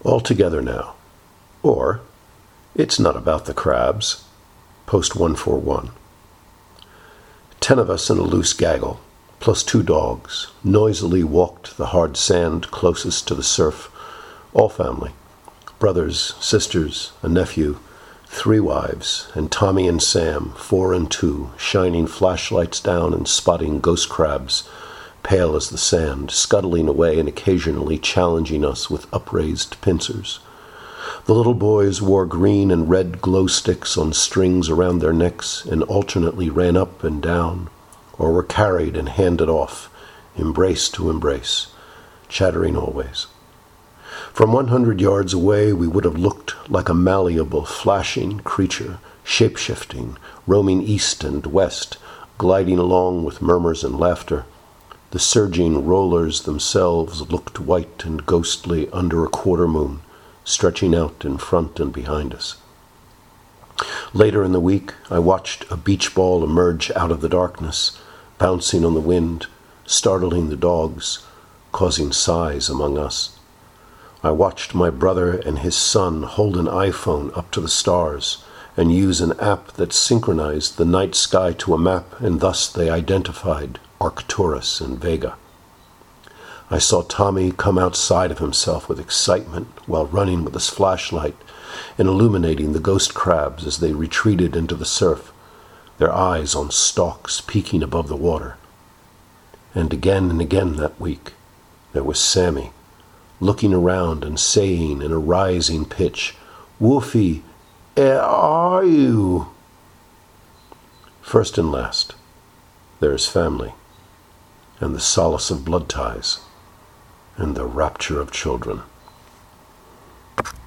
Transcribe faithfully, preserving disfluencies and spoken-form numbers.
All together now. Or, it's not about the crabs. Post one forty-one. Ten of us in a loose gaggle, plus two dogs, noisily walked the hard sand closest to the surf. All family. Brothers, sisters, a nephew, three wives, and Tommy and Sam, four and two, shining flashlights down and spotting ghost crabs, pale as the sand, scuttling away and occasionally challenging us with upraised pincers. The little boys wore green and red glow sticks on strings around their necks and alternately ran up and down, or were carried and handed off, embrace to embrace, chattering always. From one hundred yards away we would have looked like a malleable, flashing creature, shape-shifting, roaming east and west, gliding along with murmurs and laughter. The surging rollers themselves looked white and ghostly under a quarter moon, stretching out in front and behind us. Later in the week, I watched a beach ball emerge out of the darkness, bouncing on the wind, startling the dogs, causing sighs among us. I watched my brother and his son hold an iPhone up to the stars and use an app that synchronized the night sky to a map, and thus they identified Arcturus and Vega. I saw Tommy come outside of himself with excitement while running with his flashlight and illuminating the ghost crabs as they retreated into the surf, their eyes on stalks peeking above the water. And again and again that week, there was Sammy, looking around and saying in a rising pitch, "Wolfie, where are you?" First and last, there is family, and the solace of blood ties, and the rapture of children.